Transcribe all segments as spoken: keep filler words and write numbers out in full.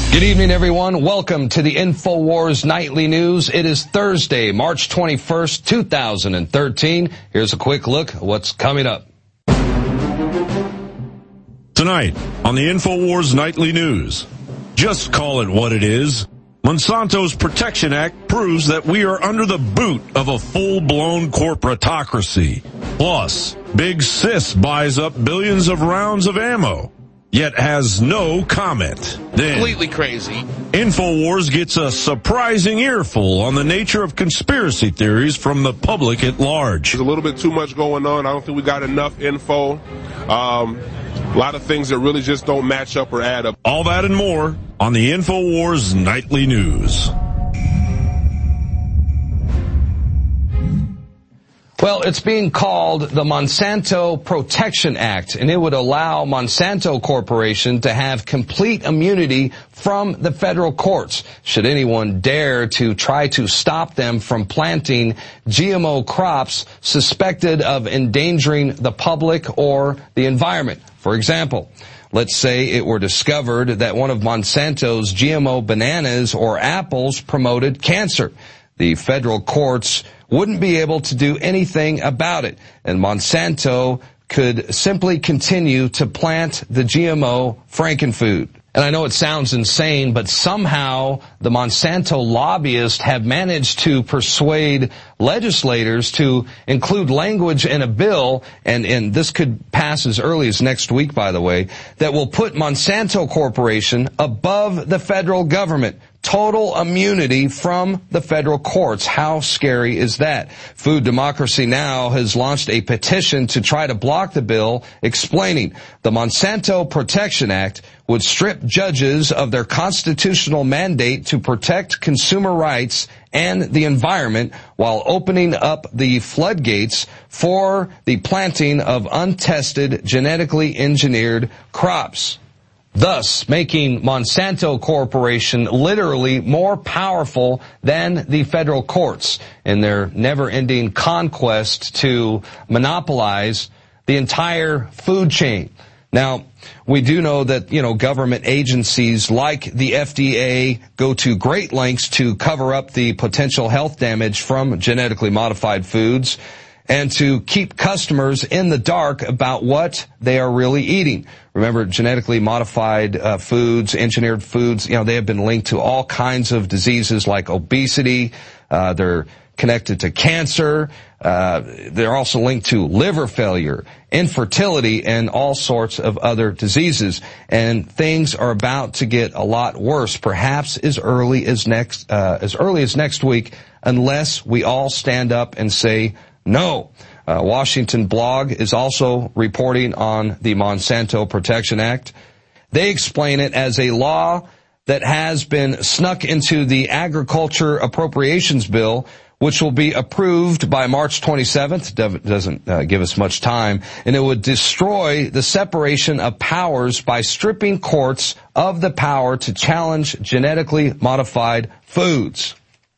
Good evening, everyone. Welcome to the InfoWars Nightly News. It is Thursday, March twenty-first, two thousand thirteen. Here's a quick look at what's coming up. Tonight on the InfoWars Nightly News, just call it what it is. Monsanto's Protection Act proves that we are under the boot of a full-blown corporatocracy. Plus, Big Sis buys up billions of rounds of ammo, yet has no comment. Then, completely crazy. InfoWars gets a surprising earful on the nature of conspiracy theories from the public at large. There's a little bit too much going on. I don't think we got enough info. Um, a lot of things that really just don't match up or add up. All that and more on the InfoWars Nightly News. Well, it's being called the Monsanto Protection Act, and it would allow Monsanto Corporation to have complete immunity from the federal courts should anyone dare to try to stop them from planting G M O crops suspected of endangering the public or the environment. For example, let's say it were discovered that one of Monsanto's G M O bananas or apples promoted cancer. The federal courts wouldn't be able to do anything about it, and Monsanto could simply continue to plant the G M O Frankenfood. And I know it sounds insane, but somehow the Monsanto lobbyists have managed to persuade legislators to include language in a bill, and, and this could pass as early as next week, by the way, that will put Monsanto Corporation above the federal government. Total immunity from the federal courts. How scary is that? Food Democracy Now! Has launched a petition to try to block the bill, explaining the Monsanto Protection Act would strip judges of their constitutional mandate to protect consumer rights and the environment while opening up the floodgates for the planting of untested, genetically engineered crops, thus making Monsanto Corporation literally more powerful than the federal courts in their never-ending conquest to monopolize the entire food chain. Now, we do know that, you know, government agencies like the F D A go to great lengths to cover up the potential health damage from genetically modified foods and to keep customers in the dark about what they are really eating. Remember, genetically modified uh, foods, engineered foods, you know, they have been linked to all kinds of diseases like obesity. Uh, they're connected to cancer. Uh, they're also linked to liver failure, infertility, and all sorts of other diseases. And things are about to get a lot worse, perhaps as early as next, uh, as early as next week, unless we all stand up and say no. Uh, Washington Blog is also reporting on the Monsanto Protection Act. They explain it as a law that has been snuck into the Agriculture Appropriations Bill, which will be approved by March twenty-seventh. Doesn't uh, give us much time. And it would destroy the separation of powers by stripping courts of the power to challenge genetically modified foods.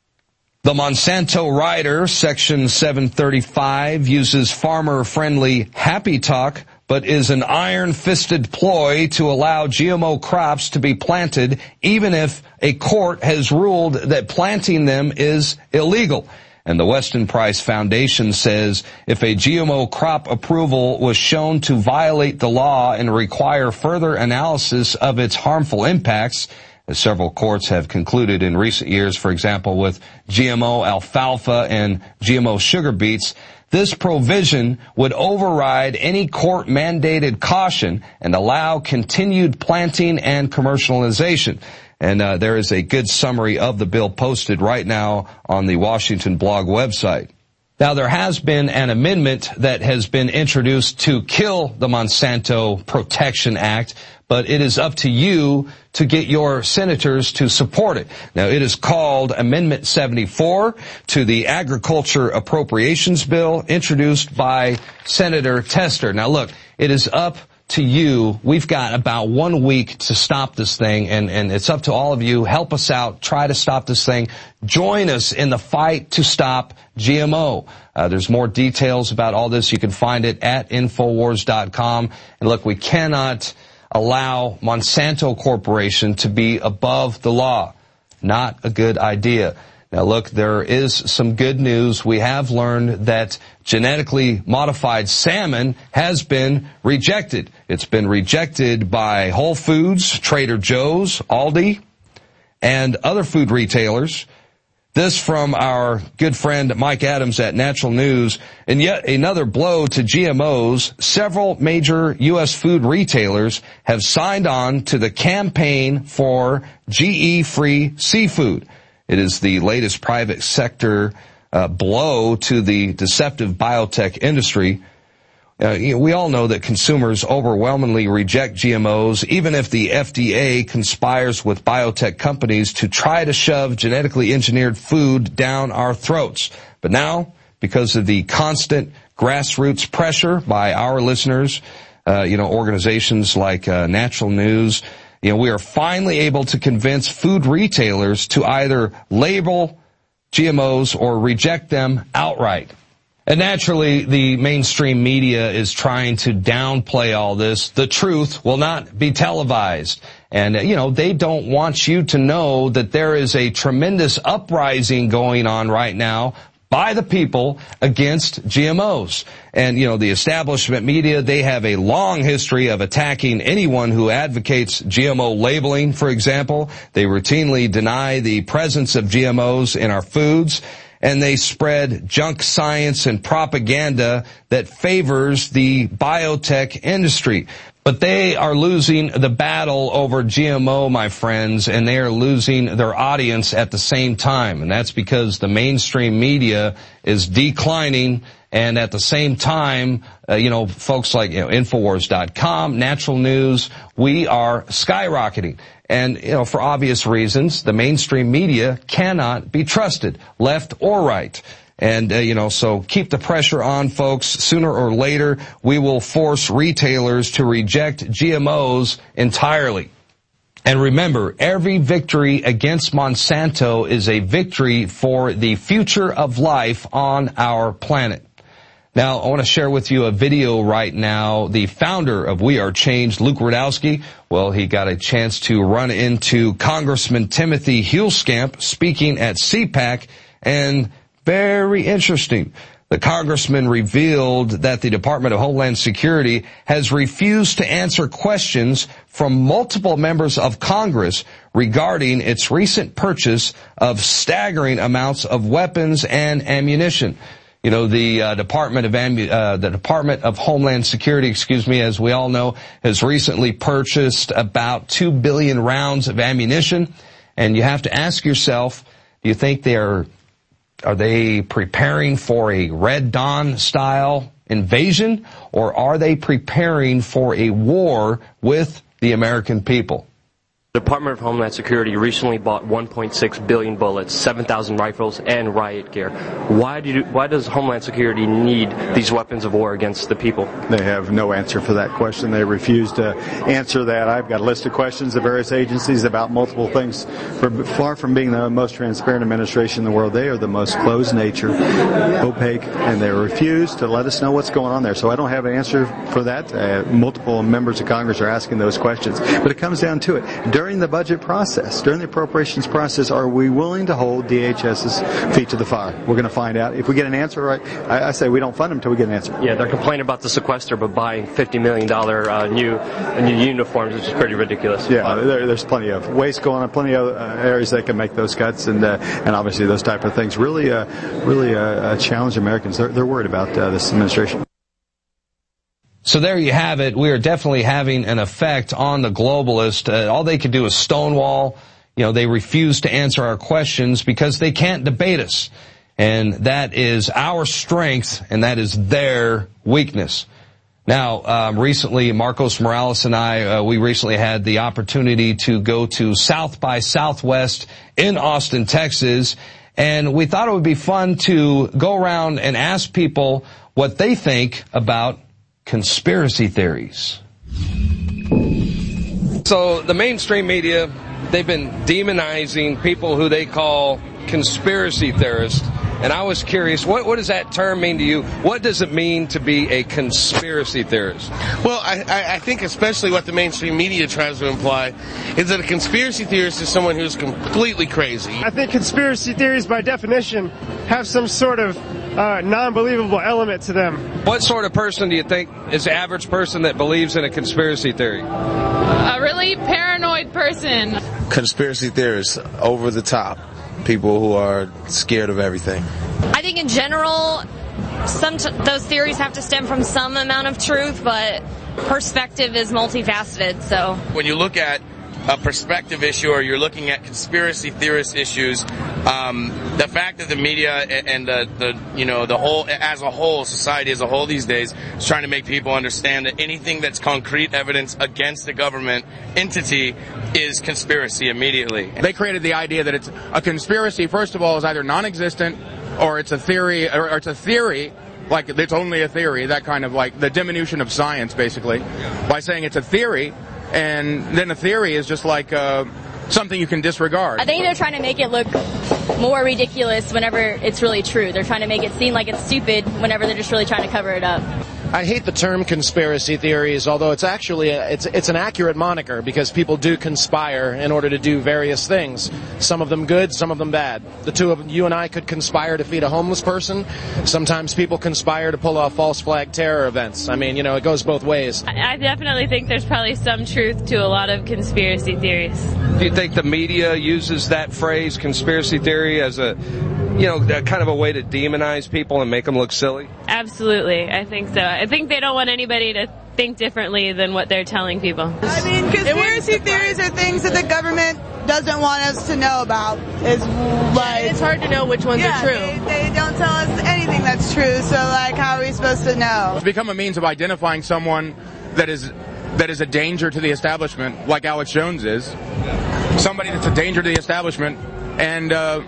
The Monsanto rider, Section seven thirty-five, uses farmer-friendly happy talk, but is an iron-fisted ploy to allow G M O crops to be planted, even if a court has ruled that planting them is illegal. And the Weston Price Foundation says if a G M O crop approval was shown to violate the law and require further analysis of its harmful impacts, as several courts have concluded in recent years, for example, with G M O alfalfa and G M O sugar beets, this provision would override any court-mandated caution and allow continued planting and commercialization. And uh, there is a good summary of the bill posted right now on the Washington Blog website. Now, there has been an amendment that has been introduced to kill the Monsanto Protection Act, but it is up to you to get your senators to support it. Now, it is called Amendment seventy-four to the Agriculture Appropriations Bill, introduced by Senator Tester. Now, look, it is up to you. We've got about one week to stop this thing, and, and it's up to all of you. Help us out. Try to stop this thing. Join us in the fight to stop G M O. Uh, there's more details about all this. You can find it at Infowars dot com. And look, we cannot allow Monsanto Corporation to be above the law. Not a good idea. Now look, there is some good news. We have learned that genetically modified salmon has been rejected. It's been rejected by Whole Foods, Trader Joe's, Aldi, and other food retailers. This from our good friend Mike Adams at Natural News. And yet another blow to G M Os. Several major U S food retailers have signed on to the campaign for G E-free seafood. It is the latest private sector uh, blow to the deceptive biotech industry. Uh, you know, we all know that consumers overwhelmingly reject G M Os, even if the F D A conspires with biotech companies to try to shove genetically engineered food down our throats. But now, because of the constant grassroots pressure by our listeners, uh, you know, organizations like uh, Natural News, you know, we are finally able to convince food retailers to either label G M Os or reject them outright. And naturally, the mainstream media is trying to downplay all this. The truth will not be televised. And, you know, they don't want you to know that there is a tremendous uprising going on right now by the people against G M Os. And, you know, the establishment media, they have a long history of attacking anyone who advocates G M O labeling, for example. They routinely deny the presence of G M Os in our foods, and they spread junk science and propaganda that favors the biotech industry. But they are losing the battle over G M O, my friends, and they are losing their audience at the same time. And that's because the mainstream media is declining, and at the same time, uh, you know, folks like, you know, Infowars dot com, Natural News, we are skyrocketing. And, you know, for obvious reasons, the mainstream media cannot be trusted, left or right. And, uh, you know, so keep the pressure on, folks. Sooner or later, we will force retailers to reject G M Os entirely. And remember, every victory against Monsanto is a victory for the future of life on our planet. Now, I want to share with you a video right now. The founder of We Are Change, Luke Rudkowski, well, he got a chance to run into Congressman Timothy Huelskamp speaking at CPAC, and very interesting. The congressman revealed that the Department of Homeland Security has refused to answer questions from multiple members of Congress regarding its recent purchase of staggering amounts of weapons and ammunition. You know, the uh, Department of Ambu- uh, the Department of Homeland Security, excuse me, as we all know, has recently purchased about two billion rounds of ammunition. And you have to ask yourself, do you think they are, are they preparing for a Red Dawn style invasion, or are they preparing for a war with the American people? The Department of Homeland Security recently bought one point six billion bullets, seven thousand rifles, and riot gear. Why do you, why does Homeland Security need these weapons of war against the people? They have no answer for that question. They refuse to answer that. I've got a list of questions of various agencies about multiple things. For, far from being the most transparent administration in the world, they are the most closed-nature, opaque, and they refuse to let us know what's going on there. So I don't have an answer for that. Uh, multiple members of Congress are asking those questions. But it comes down to it. During the budget process, during the appropriations process, are we willing to hold D H S's feet to the fire? We're going to find out. If we get an answer right, I, I say we don't fund them until we get an answer. Yeah, they're complaining about the sequester, but buying fifty million dollars uh, new uh, new uniforms, which is pretty ridiculous. Yeah, there, there's plenty of waste going on, plenty of uh, areas they can make those cuts, and uh, and obviously those type of things really, uh, really uh, challenge Americans. They're, they're worried about uh, this administration. So there you have it. We are definitely having an effect on the globalist. Uh, all they could do is stonewall. You know, they refuse to answer our questions because they can't debate us. And that is our strength, and that is their weakness. Now, um, recently, Marcos Morales and I, uh, we recently had the opportunity to go to South by Southwest in Austin, Texas, and we thought it would be fun to go around and ask people what they think about conspiracy theories. So the mainstream media, they've been demonizing people who they call conspiracy theorists. And I was curious, what, what does that term mean to you? What does it mean to be a conspiracy theorist? Well, I, I think especially what the mainstream media tries to imply is that a conspiracy theorist is someone who's completely crazy. I think conspiracy theories, by definition, have some sort of uh, non-believable element to them. What sort of person do you think is the average person that believes in a conspiracy theory? A really paranoid person. Conspiracy theorists, over the top. People who are scared of everything. I think in general, some t- those theories have to stem from some amount of truth, but perspective is multifaceted, so. When you look at a perspective issue or you're looking at conspiracy theorist issues, um, the fact that the media and the, the, you know, the whole, as a whole, society as a whole these days is trying to make people understand that anything that's concrete evidence against the government entity is conspiracy immediately. They created the idea that it's a conspiracy, first of all, is either non-existent or it's a theory, or it's a theory, like it's only a theory, that kind of like the diminution of science, basically, by saying it's a theory. And then a theory is just like uh, something you can disregard. I think they're trying to make it look more ridiculous whenever it's really true. They're trying to make it seem like it's stupid whenever they're just really trying to cover it up. I hate the term conspiracy theories, although it's actually a, it's it's an accurate moniker because people do conspire in order to do various things. Some of them good, some of them bad. The two of you and I could conspire to feed a homeless person. Sometimes people conspire to pull off false flag terror events. I mean, you know, it goes both ways. I definitely think there's probably some truth to a lot of conspiracy theories. Do you think the media uses that phrase, conspiracy theory, as a, you know, kind of a way to demonize people and make them look silly? Absolutely, I think so. I think they don't want anybody to think differently than what they're telling people. I mean, conspiracy theories are things that the government doesn't want us to know about. It's like, it's hard to know which ones yeah, are true. They, they don't tell us anything that's true, so like, how are we supposed to know? It's become a means of identifying someone that is that is a danger to the establishment, like Alex Jones is. Somebody that's a danger to the establishment, and uh,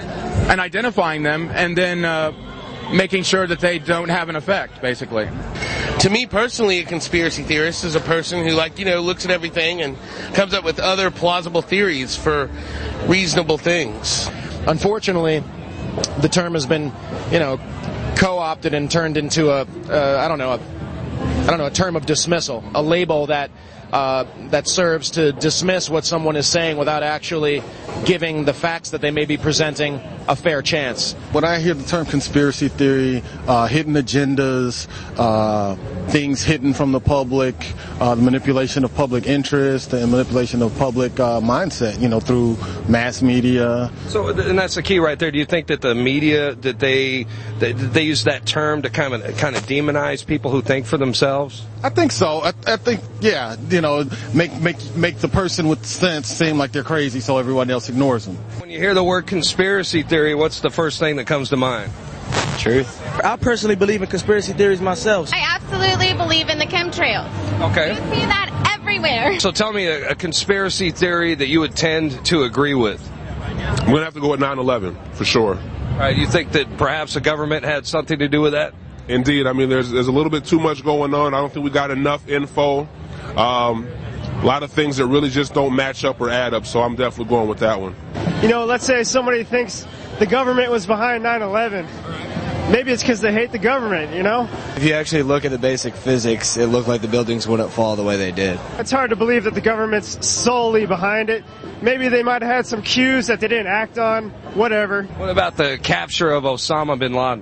and identifying them, and then uh, making sure that they don't have an effect, basically. To me personally, a conspiracy theorist is a person who, like, you know, looks at everything and comes up with other plausible theories for reasonable things. Unfortunately, the term has been, you know, co-opted and turned into a, uh, I don't know, a, I don't know, a term of dismissal, a label that uh, that serves to dismiss what someone is saying without actually giving the facts that they may be presenting a fair chance. When I hear the term conspiracy theory, uh, hidden agendas, uh, things hidden from the public, uh, the manipulation of public interest, and manipulation of public uh, mindset, you know, through mass media. So, and that's the key right there. Do you think that the media, that they, they, they use that term to kind of kind of demonize people who think for themselves? I think so. I, I think, yeah, you know, make make make the person with sense seem like they're crazy, so everyone else ignores them. When you hear the word conspiracy theory, what's the first thing that comes to mind? Truth. I personally believe in conspiracy theories myself. I absolutely believe in the chemtrails. Okay. You see that everywhere. So tell me a, a conspiracy theory that you would tend to agree with. I'm going to have to go with nine eleven, for sure. All right, you think that perhaps the government had something to do with that? Indeed. I mean, there's there's a little bit too much going on. I don't think we got enough info. Um, a lot of things that really just don't match up or add up, so I'm definitely going with that one. You know, let's say somebody thinks the government was behind nine eleven. Maybe it's because they hate the government, you know? If you actually look at the basic physics, it looked like the buildings wouldn't fall the way they did. It's hard to believe that the government's solely behind it. Maybe they might have had some cues that they didn't act on, whatever. What about the capture of Osama bin Laden?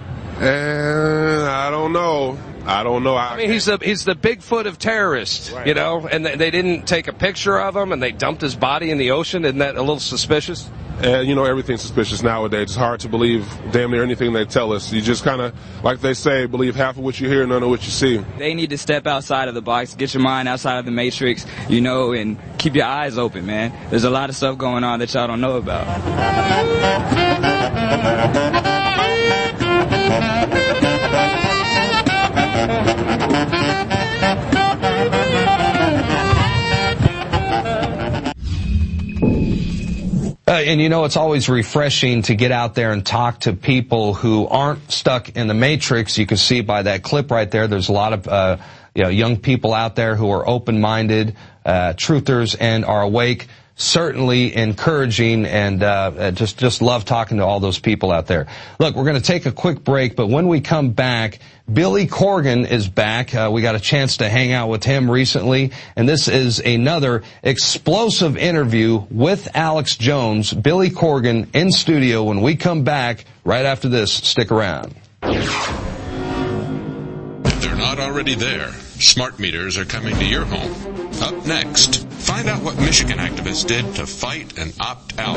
Uh, I don't know. I don't know. I, I mean, he's the he's the Bigfoot of terrorists, right. You know, and they, they didn't take a picture of him, and they dumped his body in the ocean. Isn't that a little suspicious? And, you know, everything's suspicious nowadays. It's hard to believe damn near anything they tell us. You just kind of, like they say, believe half of what you hear, none of what you see. They need to step outside of the box, get your mind outside of the matrix, you know, and keep your eyes open, man. There's a lot of stuff going on that y'all don't know about. Uh, and you know, it's always refreshing to get out there and talk to people who aren't stuck in the matrix. You can see by that clip right there, there's a lot of uh, you know, young people out there who are open-minded, uh, truthers, and are awake. certainly encouraging, and uh, just just love talking to all those people out there. Look, we're going to take a quick break, but when we come back, Billy Corgan is back. Uh, we got a chance to hang out with him recently, and this is another explosive interview with Alex Jones. Billy Corgan in studio when we come back right after this. Stick around. If they're not already there, smart meters are coming to your home. Up next, find out what Michigan activists did to fight and opt out.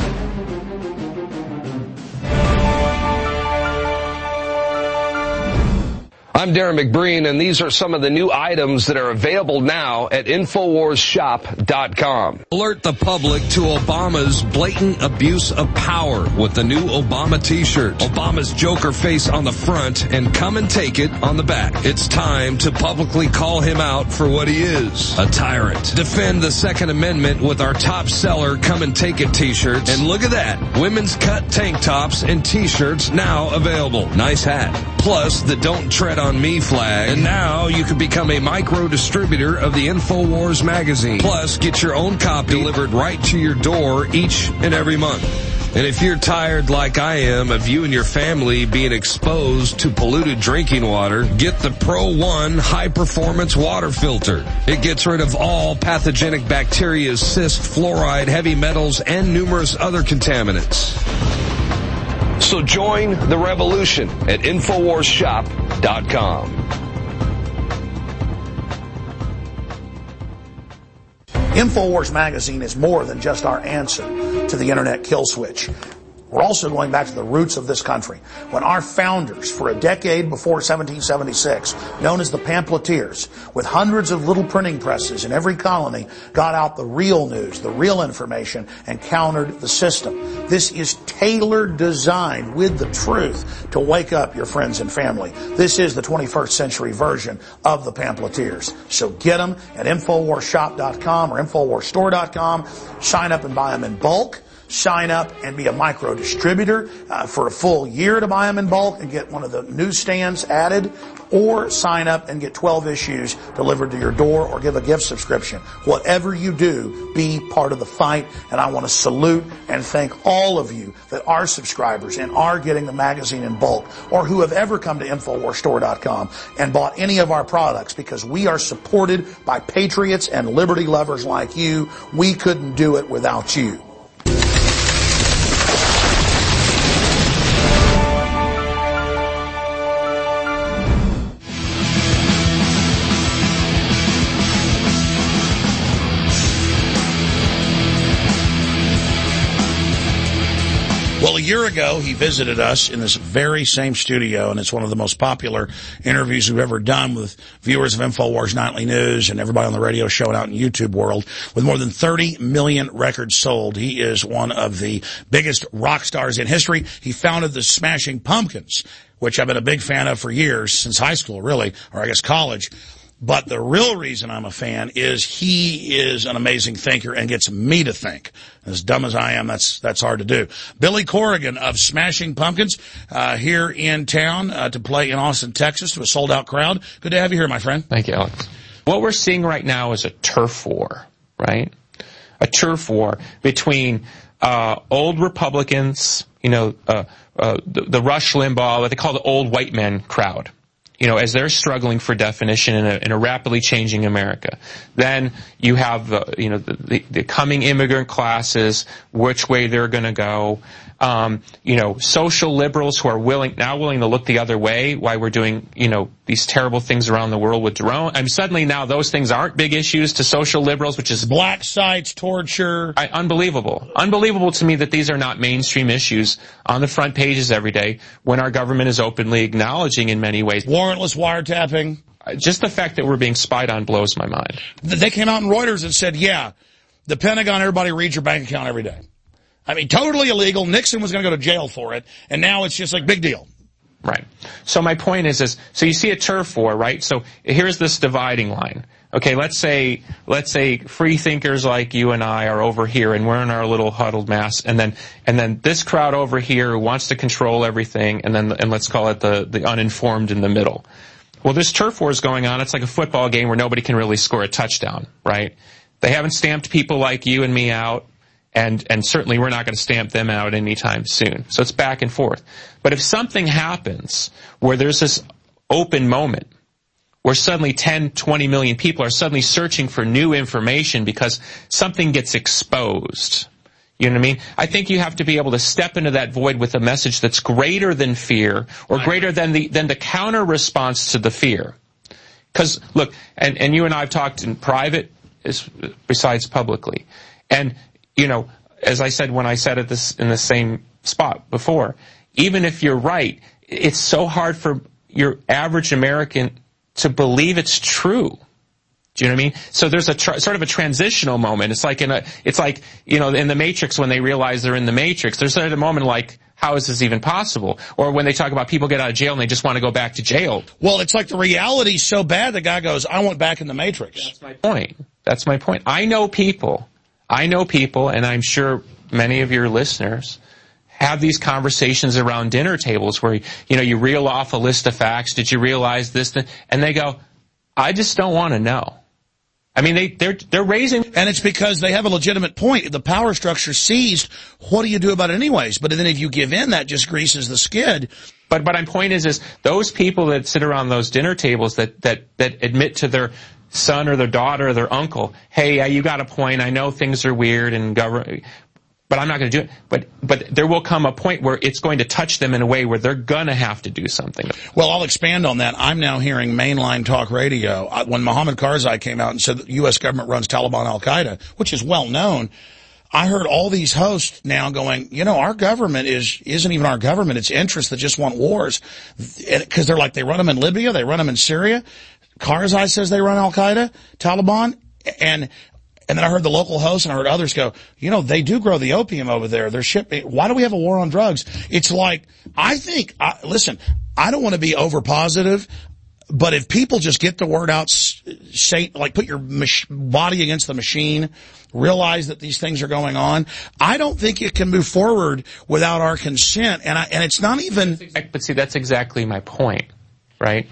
I'm Darren McBreen, and these are some of the new items that are available now at Infowars Shop dot com. Alert the public to Obama's blatant abuse of power with the new Obama t-shirt. Obama's Joker face on the front and come and take it on the back. It's time to publicly call him out for what he is, a tyrant. Defend the Second Amendment with our top seller Come and Take It t-shirts. And look at that, women's cut tank tops and t-shirts now available. Nice hat. Plus the Don't Tread on Me flag. And now you can become a micro distributor of the InfoWars magazine. Plus, get your own copy delivered right to your door each and every month. And if you're tired like I am of you and your family being exposed to polluted drinking water, get the Pro One high performance water filter. It gets rid of all pathogenic bacteria, cyst, fluoride, heavy metals, and numerous other contaminants. So join the revolution at Infowars Shop dot com. Infowars magazine is more than just our answer to the internet kill switch. We're also going back to the roots of this country, when our founders, for a decade before seventeen seventy-six, known as the pamphleteers, with hundreds of little printing presses in every colony, got out the real news, the real information, and countered the system. This is tailored, designed with the truth to wake up your friends and family. This is the twenty-first century version of the pamphleteers. So get them at Infowars Shop dot com or Infowars Store dot com. Sign up and buy them in bulk. Sign up and be a micro distributor uh, for a full year to buy them in bulk and get one of the newsstands added, or sign up and get twelve issues delivered to your door, or give a gift subscription. Whatever you do, be part of the fight. And I want to salute and thank all of you that are subscribers and are getting the magazine in bulk, or who have ever come to Infowars Store dot com and bought any of our products, because we are supported by patriots and liberty lovers like you. We couldn't do it without you. Well, a year ago, he visited us in this very same studio, and it's one of the most popular interviews we've ever done with viewers of InfoWars Nightly News and everybody on the radio show and out in YouTube world. With more than thirty million records sold, he is one of the biggest rock stars in history. He founded the Smashing Pumpkins, which I've been a big fan of for years, since high school, really, or I guess college. But the real reason I'm a fan is he is an amazing thinker and gets me to think. As dumb as I am, that's that's hard to do. Billy Corgan of Smashing Pumpkins uh, here in town uh, to play in Austin, Texas, to a sold-out crowd. Good to have you here, my friend. Thank you, Alex. What we're seeing right now is a turf war, right? A turf war between uh, old Republicans, you know, uh, uh, the, the Rush Limbaugh, what they call the old white men crowd. You know, as they're struggling for definition in a, in a rapidly changing America. Then you have, uh, you know, the, the, the coming immigrant classes, which way they're going to go. Um, you know, social liberals who are willing, now willing to look the other way, why we're doing, you know, these terrible things around the world with drone. I mean, suddenly now those things aren't big issues to social liberals, which is black sites, torture. I, unbelievable. Unbelievable to me that these are not mainstream issues on the front pages every day when our government is openly acknowledging in many ways. Warrantless wiretapping. Just the fact that we're being spied on blows my mind. They came out in Reuters and said, yeah, the Pentagon, everybody reads your bank account every day. I mean, totally illegal. Nixon was going to go to jail for it, and now it's just like big deal. Right. So my point is, is so you see a turf war, right? So here's this dividing line. Okay, let's say let's say free thinkers like you and I are over here, and we're in our little huddled mass, and then and then this crowd over here who wants to control everything, and then and let's call it the the uninformed in the middle. Well, this turf war is going on. It's like a football game where nobody can really score a touchdown, right? They haven't stamped people like you and me out. And, and certainly we're not going to stamp them out anytime soon. So it's back and forth. But if something happens where there's this open moment, where suddenly ten, twenty million people are suddenly searching for new information because something gets exposed, you know what I mean? I think you have to be able to step into that void with a message that's greater than fear, or greater than the, than the counter response to the fear. Because, look, and, and you and I have talked in private, besides publicly. And, you know, as I said when I said it this in the same spot before, even if you're right, it's so hard for your average American to believe it's true. Do you know what I mean? So there's a tr- sort of a transitional moment. It's like in a, it's like, you know, in the Matrix when they realize they're in the Matrix, there's a moment like, how is this even possible? Or when they talk about people get out of jail and they just want to go back to jail. Well, it's like the reality's so bad the guy goes, I want back in the Matrix. That's my point. That's my point. I know people, I know people, and I'm sure many of your listeners have these conversations around dinner tables where, you know, you reel off a list of facts. Did you realize this? And they go, I just don't want to know. I mean, they, they're, they're raising... And it's because they have a legitimate point. The power structure seized. What do you do about it anyways? But then if you give in, that just greases the skid. But, but my point is, is those people that sit around those dinner tables that, that, that admit to their son or their daughter or their uncle, hey, uh, you got a point. I know things are weird and government... But I'm not going to do it. But but there will come a point where it's going to touch them in a way where they're going to have to do something. Well, I'll expand on that. I'm now hearing mainline talk radio. When Mohammed Karzai came out and said that the U S government runs Taliban al-Qaeda, which is well known, I heard all these hosts now going, you know, our government is, isn't even our government. It's interests that just want wars. Because they're like, they run them in Libya, they run them in Syria. Karzai says they run al-Qaeda, Taliban, and... And then I heard the local host and I heard others go, you know, they do grow the opium over there. They're shipping. Why do we have a war on drugs? It's like, I think, I, listen, I don't want to be over positive, but if people just get the word out, say, like put your mach- body against the machine, realize that these things are going on, I don't think it can move forward without our consent. And I, and it's not even. But see, that's exactly my point, right?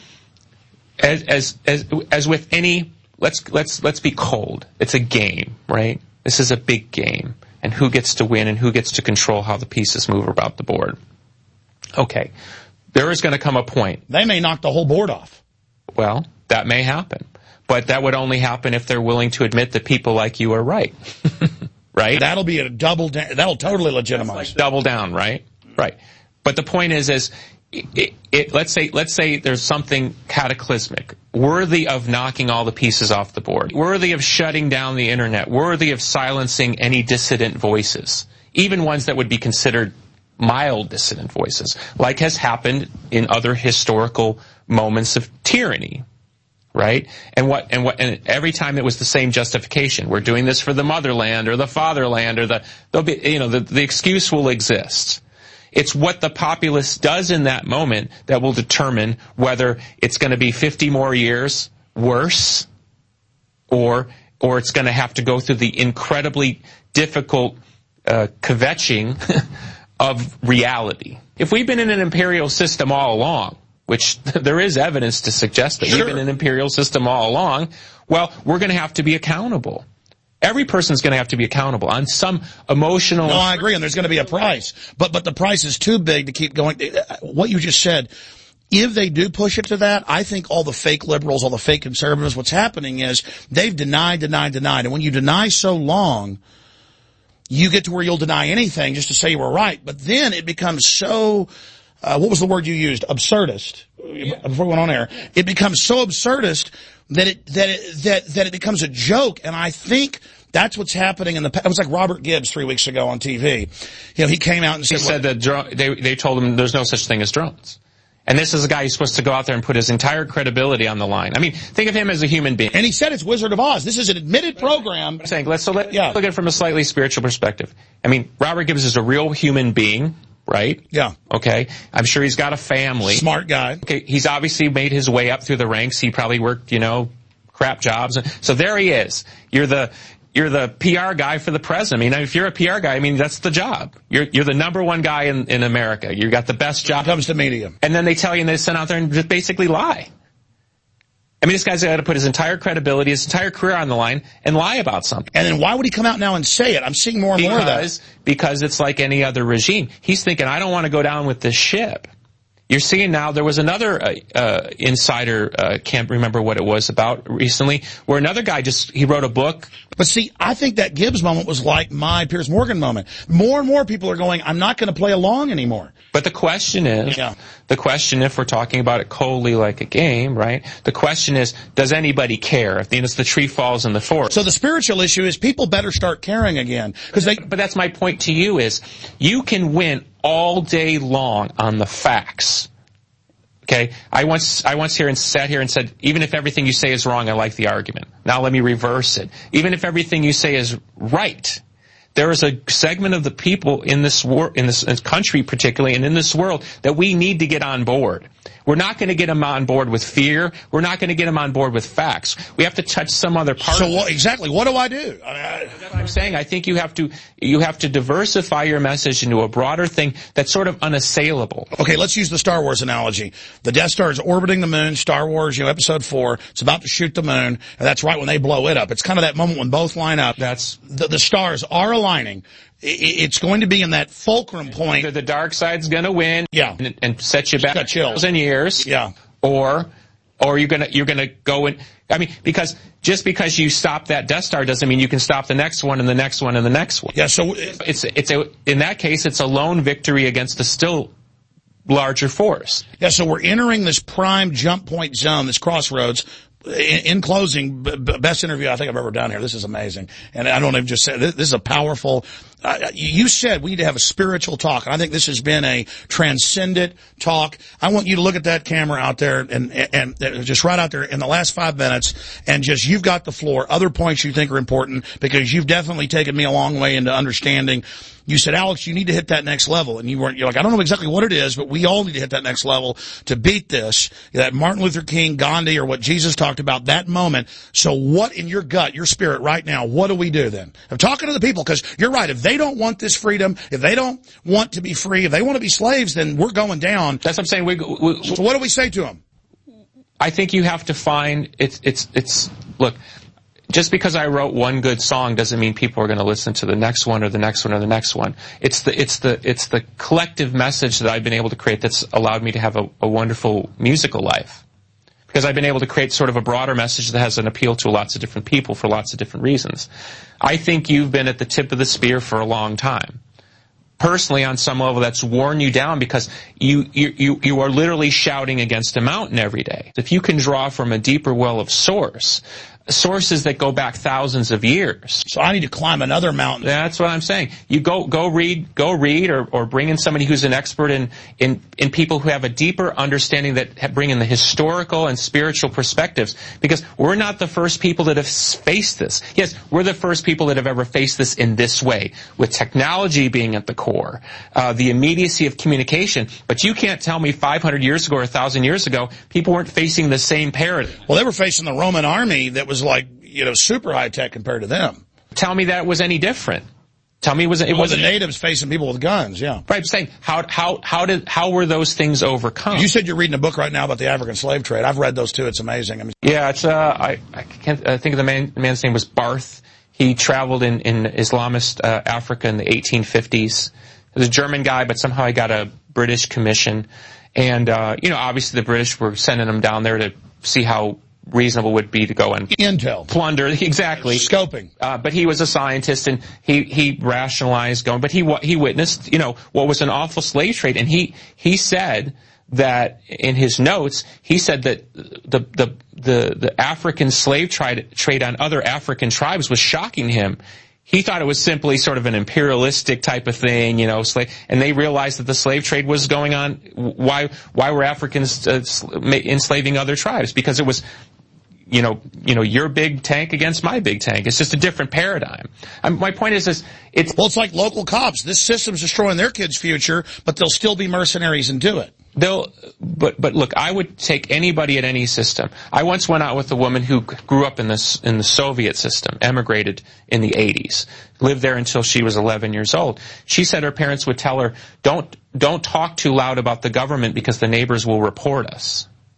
As, as, as, as with any, Let's let's let's be cold. It's a game, right? This is a big game, and who gets to win and who gets to control how the pieces move about the board. Okay, there is going to come a point. They may knock the whole board off. Well, that may happen, but that would only happen if they're willing to admit that people like you are right, right? That'll be a double. Da- that'll totally legitimize. Like double down, right? Right. But the point is, is it, it, let's say let's say there's something cataclysmic, worthy of knocking all the pieces off the board, worthy of shutting down the internet, worthy of silencing any dissident voices, even ones that would be considered mild dissident voices, like has happened in other historical moments of tyranny, right? And what and what and every time it was the same justification. We're doing this for the motherland or the fatherland or the there'll be you know the, the excuse will exist. It's what the populace does in that moment that will determine whether it's going to be fifty more years worse or or it's going to have to go through the incredibly difficult uh, kvetching of reality. If we've been in an imperial system all along, which there is evidence to suggest that sure. we've been in an imperial system all along, well, we're going to have to be accountable. Every person's going to have to be accountable on some emotional... No, I agree, and there's going to be a price. But but the price is too big to keep going. What you just said, if they do push it to that, I think all the fake liberals, all the fake conservatives, what's happening is they've denied, denied, denied. And when you deny so long, you get to where you'll deny anything just to say you were right. But then it becomes so... Uh, what was the word you used? Absurdist. Yeah. Before we went on air. It becomes so absurdist that it, that it, that, that it becomes a joke. And I think that's what's happening in the, it was like Robert Gibbs three weeks ago on T V. You know, he came out and said, he said that dro- they, they told him there's no such thing as drones. And this is a guy who's supposed to go out there and put his entire credibility on the line. I mean, think of him as a human being. And he said it's Wizard of Oz. This is an admitted program. I'm saying, let's, so let, yeah. look at it from a slightly spiritual perspective. I mean, Robert Gibbs is a real human being. Right? Yeah. Okay. I'm sure he's got a family. Smart guy. Okay. He's obviously made his way up through the ranks. He probably worked, you know, crap jobs. So there he is. You're the, you're the P R guy for the president. I mean, if you're a P R guy, I mean, that's the job. You're, you're the number one guy in, in America. You got the best job. When it comes to media. And then they tell you and they send out there and just basically lie. I mean, this guy's got to put his entire credibility, his entire career on the line and lie about something. And then why would he come out now and say it? I'm seeing more and because, more of that. Because it's like any other regime. He's thinking, I don't want to go down with this ship. You're seeing now, there was another uh, uh, insider, uh, can't remember what it was about recently, where another guy just, he wrote a book. But see, I think that Gibbs moment was like my Piers Morgan moment. More and more people are going, I'm not going to play along anymore. But the question is, yeah. the question, if we're talking about it coldly like a game, right? The question is, does anybody care? If it's the tree falls in the forest. So the spiritual issue is people better start caring again. Because they. But that's my point to you is, you can win all day long on the facts. Okay? I once, I once here and sat here and said, even if everything you say is wrong, I like the argument. Now let me reverse it. Even if everything you say is right, there is a segment of the people in this war, in this country particularly, and in this world, that we need to get on board. We're not going to get them on board with fear. We're not going to get them on board with facts. We have to touch some other part. So what, exactly, what do I do? I mean, I, That's what I'm saying. I think you have to you have to diversify your message into a broader thing that's sort of unassailable. Okay, let's use the Star Wars analogy. The Death Star is orbiting the moon. Star Wars, you know, Episode Four. It's about to shoot the moon, and that's right when they blow it up. It's kind of that moment when both line up. That's the, the stars are aligning. It's going to be in that fulcrum point. Either the dark side's going to win, yeah, and, and set you back a thousand years, yeah, or or you're gonna you're gonna go in. I mean, because just because you stop that Death Star doesn't mean you can stop the next one and the next one and the next one. Yeah, so it's it's a in that case it's a lone victory against a still larger force. Yeah, so we're entering this prime jump point zone, this crossroads. In, in closing, b best interview I think I've ever done here. This is amazing. And I don't even just say this, this is a powerful, uh, you said we need to have a spiritual talk. And I think this has been a transcendent talk. I want you to look at that camera out there and, and, and just right out there in the last five minutes and just, you've got the floor. Other points you think are important because you've definitely taken me a long way into understanding. You said, Alex, you need to hit that next level. And you weren't, you're like, I don't know exactly what it is, but we all need to hit that next level to beat this. That Martin Luther King, Gandhi, or what Jesus talked about, that moment. So what in your gut, your spirit right now, what do we do then? I'm talking to the people because you're right. If they don't want this freedom, if they don't want to be free, if they want to be slaves, then we're going down. That's what I'm saying. We, we, so what do we say to them? I think you have to find, it's, it's, it's, look, just because I wrote one good song doesn't mean people are going to listen to the next one or the next one or the next one. It's the it's the it's the collective message that I've been able to create that's allowed me to have a, a wonderful musical life. Because I've been able to create sort of a broader message that has an appeal to lots of different people for lots of different reasons. I think you've been at the tip of the spear for a long time. Personally, on some level, that's worn you down because you, you, you, you are literally shouting against a mountain every day. If you can draw from a deeper well of source, sources that go back thousands of years. So I need to climb another mountain. That's what I'm saying. You go, go read, go read or, or bring in somebody who's an expert in, in, in people who have a deeper understanding that bring in the historical and spiritual perspectives. Because we're not the first people that have faced this. Yes, we're the first people that have ever faced this in this way, with technology being at the core, uh, the immediacy of communication. But you can't tell me five hundred years ago or one thousand years ago, people weren't facing the same paradigm. Well, they were facing the Roman army that was like, you know, super high tech compared to them. Tell me that it was any different. Tell me, was it? It well, was the natives facing people with guns. Yeah, right. I'm saying how how how did how were those things overcome? You said you're reading a book right now about the African slave trade. I've read those too. It's amazing. I mean, yeah, it's uh, I I can't I think of the man the man's name was Barth. He traveled in in Islamist uh, Africa in the eighteen fifties. He was a German guy, but somehow he got a British commission, and uh, you know, obviously the British were sending him down there to see how reasonable would be to go and intel plunder exactly scoping. Uh, but he was a scientist and he he rationalized going. But he he witnessed you know what was an awful slave trade, and he he said that in his notes he said that the the the, the African slave trade trade on other African tribes was shocking him. He thought it was simply sort of an imperialistic type of thing, you know, slave, and they realized that the slave trade was going on. Why, why were Africans uh, enslaving other tribes? Because it was, you know, you know, your big tank against my big tank. It's just a different paradigm. Um, my point is this, it's... Well, it's like local cops. This system's destroying their kids' future, but they'll still be mercenaries and do it. They'll, but, but look, I would take anybody at any system. I once went out with a woman who grew up in this, in the Soviet system, emigrated in the eighties, lived there until she was eleven years old. She said her parents would tell her, don't, don't talk too loud about the government because the neighbors will report us.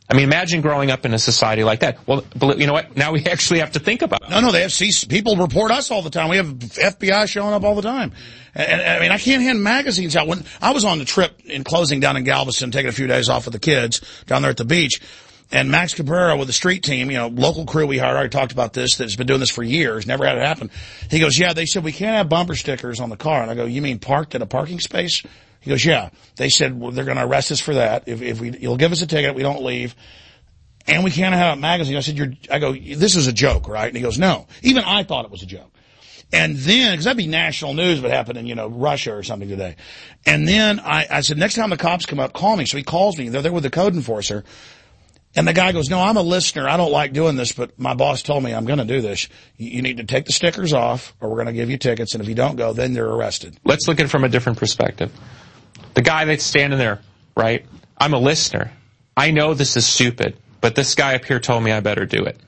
I mean, imagine growing up in a society like that. Well, you know what? Now we actually have to think about it. No, no, they have see, people report us all the time. We have F B I showing up all the time. And, and I mean, I can't hand magazines out. When I was on the trip in closing down in Galveston, taking a few days off with the kids down there at the beach, and Max Cabrera with the street team, you know, local crew we hired, I already talked about this, that's been doing this for years, never had it happen. He goes, yeah, they said we can't have bumper stickers on the car. And I go, you mean parked in a parking space? He goes, yeah. They said, well, they're going to arrest us for that. If, if we, you'll give us a ticket, we don't leave. And we can't have a magazine. I said, you're, I go, this is a joke, right? And he goes, no. Even I thought it was a joke. And then, because that'd be national news, what happened in, you know, Russia or something today. And then I, I said, next time the cops come up, call me. So he calls me. They're there with the code enforcer. And the guy goes, no, I'm a listener. I don't like doing this, but my boss told me I'm going to do this. You, you need to take the stickers off, or we're going to give you tickets. And if you don't go, then they're arrested. Let's look at it from a different perspective. The guy that's standing there, right? I'm a listener. I know this is stupid. But this guy up here told me I better do it.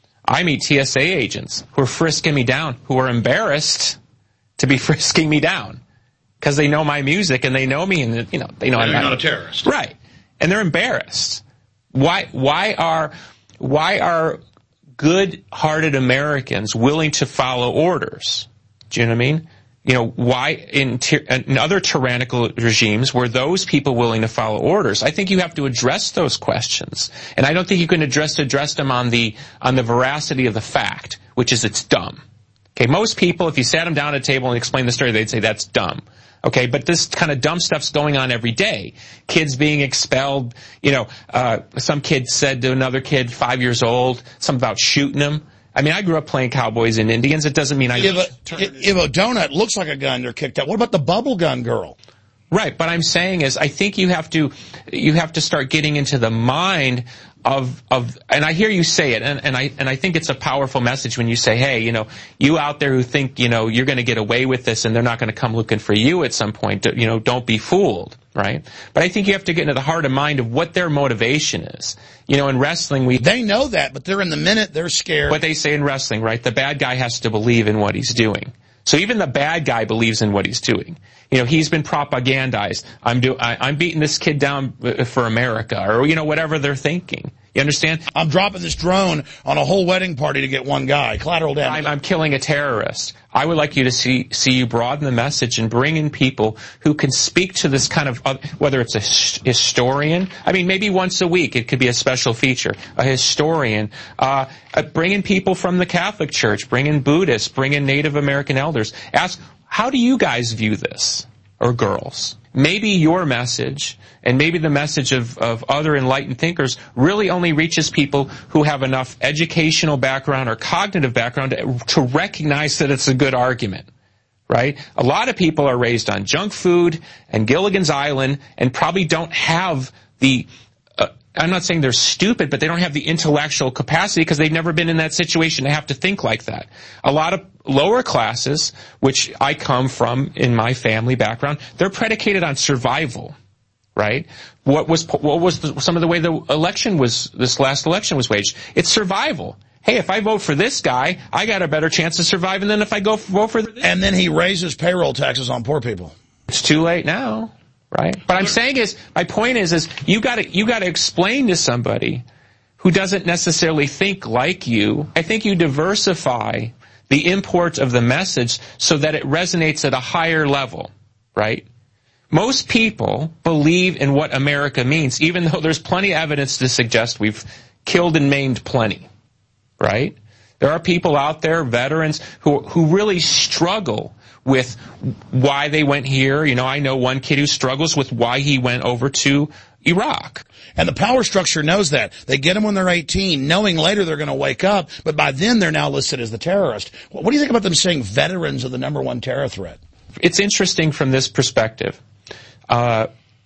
I meet T S A agents who are frisking me down, who are embarrassed to be frisking me down because they know my music and they know me and, you know, they know they I'm know not, not a terrorist. Right. And they're embarrassed. Why, why are, why are good-hearted Americans willing to follow orders? Do you know what I mean? You know, why in, in other tyrannical regimes were those people willing to follow orders? I think you have to address those questions. And I don't think you can address address them on the on the veracity of the fact, which is it's dumb. Okay, most people, if you sat them down at a table and explained the story, they'd say that's dumb. Okay, but this kind of dumb stuff's going on every day. Kids being expelled, you know, uh, some kid said to another kid, five years old, something about shooting him. I mean, I grew up playing Cowboys and Indians. It doesn't mean I... If a, if a donut looks like a gun, they're kicked out. What about the bubble gun girl? Right, but I'm saying is I think you have to you have to start getting into the mind of of and I hear you say it, and, and I and I think it's a powerful message when you say, hey, you know, you out there who think, you know, you're going to get away with this and they're not going to come looking for you at some point, you know, don't be fooled, right? But I think you have to get into the heart and mind of what their motivation is. You know, in wrestling, we... They know that, but they're in the minute, they're scared. What they say in wrestling, right? The bad guy has to believe in what he's doing. So even the bad guy believes in what he's doing. You know, he's been propagandized. I'm do I, I'm beating this kid down for America, or, you know, whatever they're thinking. You understand? I'm dropping this drone on a whole wedding party to get one guy. Collateral damage. I'm, I'm killing a terrorist. I would like you to see see you broaden the message and bring in people who can speak to this kind of, uh, whether it's a historian. I mean, maybe once a week it could be a special feature. A historian. Uh, uh, bring in people from the Catholic Church. Bring in Buddhists. Bring in Native American elders. Ask, how do you guys view this? Or girls. Maybe your message, and maybe the message of, of other enlightened thinkers, really only reaches people who have enough educational background or cognitive background to, to recognize that it's a good argument, right? A lot of people are raised on junk food and Gilligan's Island and probably don't have the... Uh, I'm not saying they're stupid, but they don't have the intellectual capacity because they've never been in that situation to have to think like that. A lot of lower classes, which I come from in my family background, they're predicated on survival, right? What was what was the, some of the way the election was, this last election was waged? It's survival. Hey, if I vote for this guy, I got a better chance of surviving than if I go for, vote for this. And then he raises payroll taxes on poor people. It's too late now. Right? But I'm saying is, my point is, is you gotta, you gotta explain to somebody who doesn't necessarily think like you. I think you diversify the import of the message so that it resonates at a higher level, right? Most people believe in what America means, even though there's plenty of evidence to suggest we've killed and maimed plenty, right? There are people out there, veterans, who, who really struggle with why they went here. You know, I know one kid who struggles with why he went over to Iraq. And the power structure knows that. They get them when they're eighteen, knowing later they're going to wake up, but by then they're now listed as the terrorist. What do you think about them saying veterans are the number one terror threat? It's interesting from this perspective. Uh,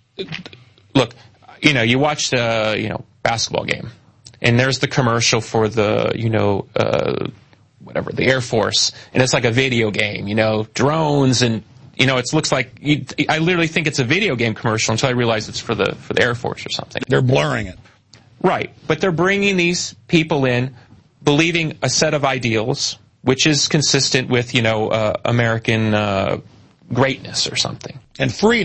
look, you know, you watch the, you know, basketball game, and there's the commercial for the, you know, uh, whatever, the Air Force, and it's like a video game, you know, drones, and, you know, it looks like, you, I literally think it's a video game commercial until I realize it's for the, for the Air Force or something. They're blurring it. Right. But they're bringing these people in, believing a set of ideals, which is consistent with, you know, uh, American, uh, greatness or something. And freedom.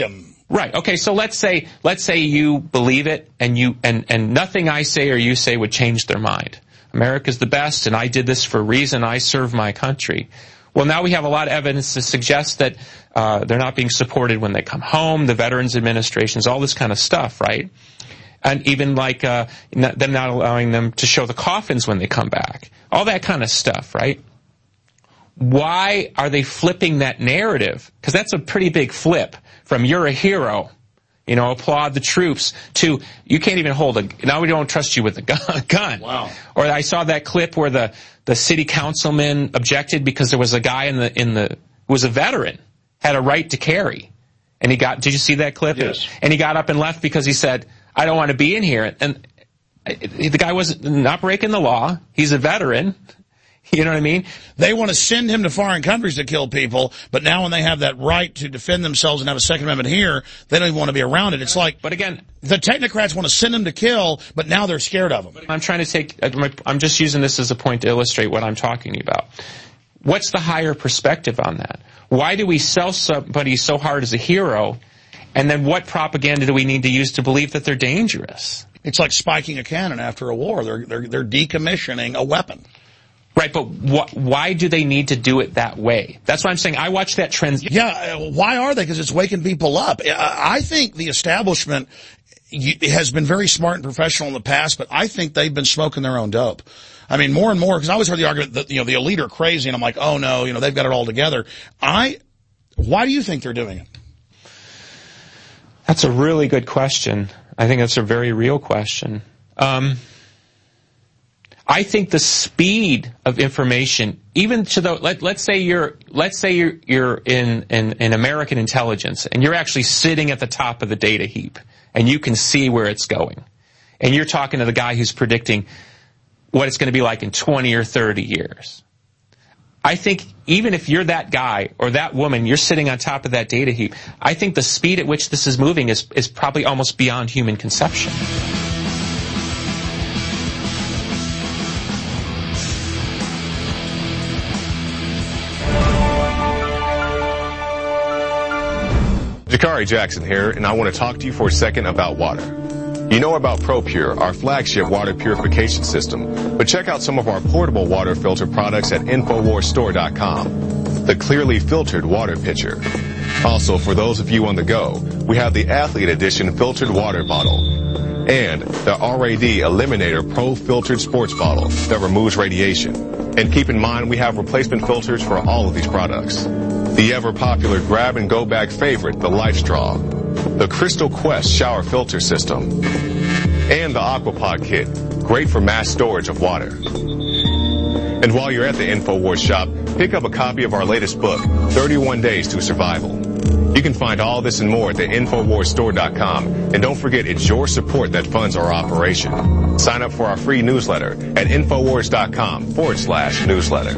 Right. Okay. So let's say let's say you believe it, and you and and nothing I say or you say would change their mind. America's the best, and I did this for a reason. I serve my country. Well, now we have a lot of evidence to suggest that uh, they're not being supported when they come home. The Veterans Administrations, all this kind of stuff, right? And even like uh, not, them not allowing them to show the coffins when they come back. All that kind of stuff, right? Why are they flipping that narrative? Because that's a pretty big flip from "you're a hero," you know, applaud the troops, to "you can't even hold a, now we don't trust you with a gun." Wow. Or I saw that clip where the, the city councilman objected because there was a guy in the, in the, who was a veteran, had a right to carry. And he got, did you see that clip? Yes. And he got up and left because he said, "I don't want to be in here." And the guy wasn't not breaking the law. He's a veteran. You know what I mean? They want to send him to foreign countries to kill people, but now when they have that right to defend themselves and have a Second Amendment here, they don't even want to be around it. It's like, but again, the technocrats want to send him to kill, but now they're scared of him. I'm trying to take, I'm just using this as a point to illustrate what I'm talking about. What's the higher perspective on that? Why do we sell somebody so hard as a hero, and then what propaganda do we need to use to believe that they're dangerous? It's like spiking a cannon after a war. They're, they're, they're decommissioning a weapon. Right, but wh why do they need to do it that way? That's what I'm saying. I watched that trend. Yeah, uh, why are they? Because it's waking people up. I think the establishment has been very smart and professional in the past, but I think they've been smoking their own dope. I mean, more and more, because I always heard the argument that, you know, the elite are crazy, and I'm like, oh no, you know, they've got it all together. I, why do you think they're doing it? That's a really good question. I think that's a very real question. Um... I think the speed of information, even to the, let, let's say you're, let's say you're, you're in, in, in American intelligence, and you're actually sitting at the top of the data heap, and you can see where it's going. And you're talking to the guy who's predicting what it's going to be like in twenty or thirty years. I think even if you're that guy or that woman, you're sitting on top of that data heap, I think the speed at which this is moving is, is probably almost beyond human conception. Jakari Jackson here, and I want to talk to you for a second about water. You know about ProPure, our flagship water purification system, but check out some of our portable water filter products at Infowars Store dot com. The clearly filtered water pitcher. Also, for those of you on the go, we have the Athlete Edition filtered water bottle and the R A D Eliminator Pro filtered sports bottle that removes radiation. And keep in mind, we have replacement filters for all of these products. The ever-popular grab-and-go bag favorite, the Life Straw, the Crystal Quest shower filter system, and the Aquapod kit, great for mass storage of water. And while you're at the InfoWars shop, pick up a copy of our latest book, thirty-one days to Survival. You can find all this and more at the Infowars Store dot com, and don't forget, it's your support that funds our operation. Sign up for our free newsletter at Infowars dot com forward slash newsletter.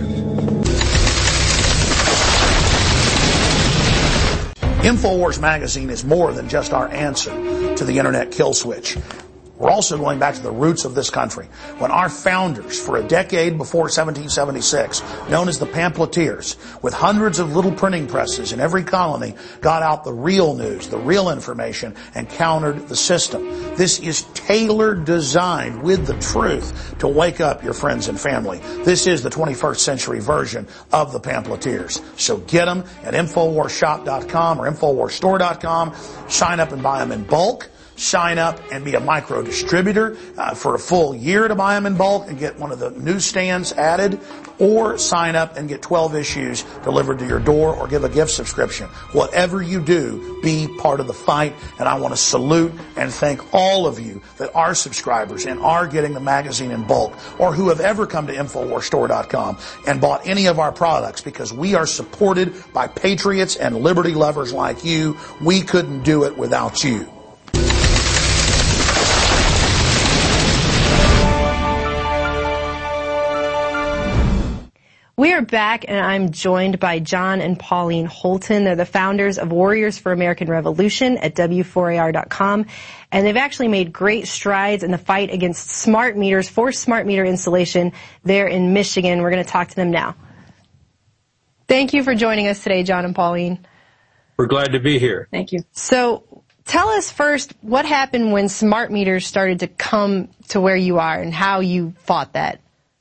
InfoWars magazine is more than just our answer to the internet kill switch. We're also going back to the roots of this country, when our founders, for a decade before seventeen seventy-six, known as the pamphleteers, with hundreds of little printing presses in every colony, got out the real news, the real information, and countered the system. This is tailored, designed with the truth to wake up your friends and family. This is the twenty-first century version of the pamphleteers. So get them at Infowars Shop dot com or Infowars Store dot com. Sign up and buy them in bulk. Sign up and be a micro distributor uh, for a full year to buy them in bulk and get one of the newsstands added, or sign up and get twelve issues delivered to your door, or give a gift subscription. Whatever you do, be part of the fight. And I want to salute and thank all of you that are subscribers and are getting the magazine in bulk, or who have ever come to Infowars Store dot com and bought any of our products, because we are supported by patriots and liberty lovers like you. We couldn't do it without you. We are back, and I'm joined by John and Pauline Holton. They're the founders of Warriors for American Revolution at W four A R dot com, and they've actually made great strides in the fight against smart meters, for smart meter installation there in Michigan. We're going to talk to them now. Thank you for joining us today, John and Pauline. We're glad to be here. Thank you. So tell us first what happened when smart meters started to come to where you are and how you fought that.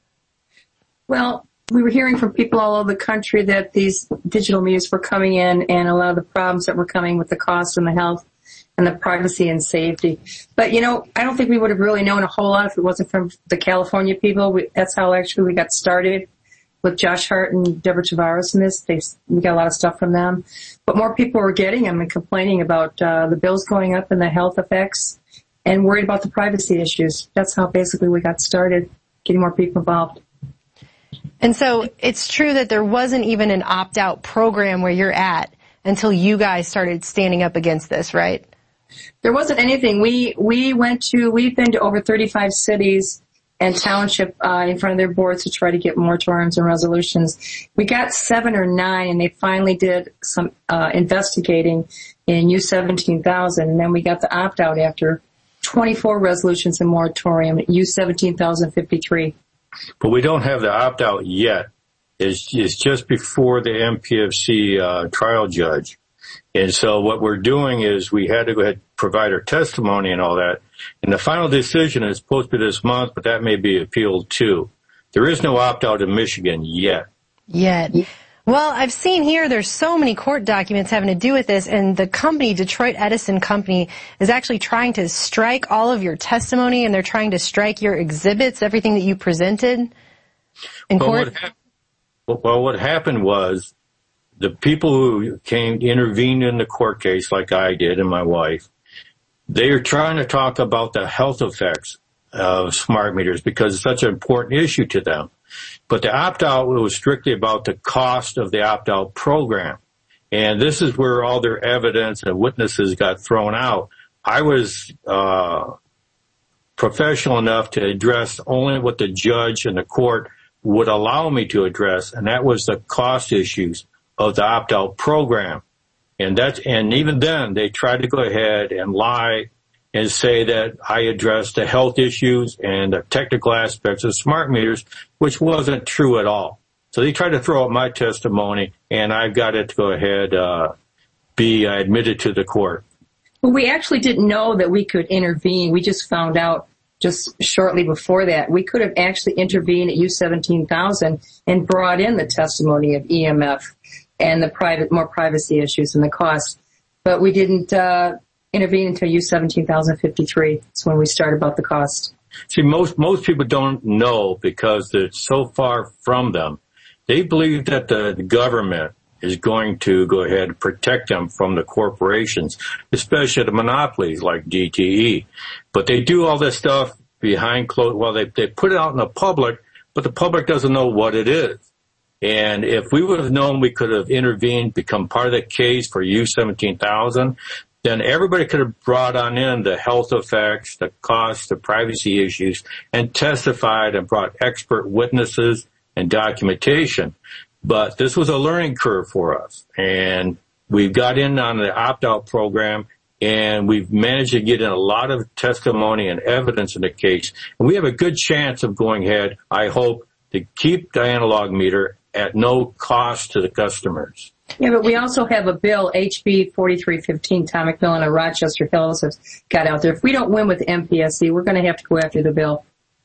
Well, we were hearing from people all over the country that these digital meters were coming in and a lot of the problems that were coming with the cost and the health and the privacy and safety. But, you know, I don't think we would have really known a whole lot if it wasn't from the California people. We, that's how actually we got started with Josh Hart and Deborah Tavares in this. They, we got a lot of stuff from them. But more people were getting them and complaining about uh, the bills going up and the health effects and worried about the privacy issues. That's how basically we got started, getting more people involved. And so it's true that there wasn't even an opt-out program where you're at until you guys started standing up against this, right? There wasn't anything. We we went to, we've been to over thirty-five cities and township uh, in front of their boards to try to get moratoriums and resolutions. We got seven or nine, and they finally did some uh, investigating in U seventeen thousand, and then we got the opt-out after twenty-four resolutions and moratorium at U seventeen thousand fifty-three. But we don't have the opt-out yet. It's, it's just before the M P F C uh, trial judge. And so what we're doing is we had to go ahead and provide our testimony and all that. And the final decision is supposed to be this month, but that may be appealed too. There is no opt-out in Michigan yet. Yet. Well, I've seen here there's so many court documents having to do with this, and the company, Detroit Edison Company, is actually trying to strike all of your testimony, and they're trying to strike your exhibits, everything that you presented in well, court. What hap- well, what happened was the people who came, intervened in the court case, like I did and my wife, they are trying to talk about the health effects of smart meters because it's such an important issue to them. But the opt-out was strictly about the cost of the opt-out program. And this is where all their evidence and witnesses got thrown out. I was uh professional enough to address only what the judge and the court would allow me to address, and that was the cost issues of the opt-out program. And that's, and even then they tried to go ahead and lie and say that I addressed the health issues and the technical aspects of smart meters, which wasn't true at all. So they tried to throw out my testimony, and I've got it to go ahead, uh, be uh, admitted to the court. Well, we actually didn't know that we could intervene. We just found out just shortly before that. We could have actually intervened at U seventeen thousand and brought in the testimony of E M F and the private, more privacy issues and the cost. But we didn't, uh, intervene until U seventeen thousand fifty-three. That's when we started about the cost. See, most, most people don't know because it's so far from them. They believe that the, the government is going to go ahead and protect them from the corporations, especially the monopolies like D T E. But they do all this stuff behind closed, well, they, they put it out in the public, but the public doesn't know what it is. And if we would have known we could have intervened, become part of the case for U seventeen thousand, then everybody could have brought on in the health effects, the costs, the privacy issues, and testified and brought expert witnesses and documentation. But this was a learning curve for us. And we've got in on the opt-out program, and we've managed to get in a lot of testimony and evidence in the case. And we have a good chance of going ahead, I hope, to keep the analog meter at no cost to the customers. Yeah, but we also have a bill, H B forty-three fifteen, Tom McMillan of Rochester Hills has got out there. If we don't win with the M P S C, we're going to have to go after the bill.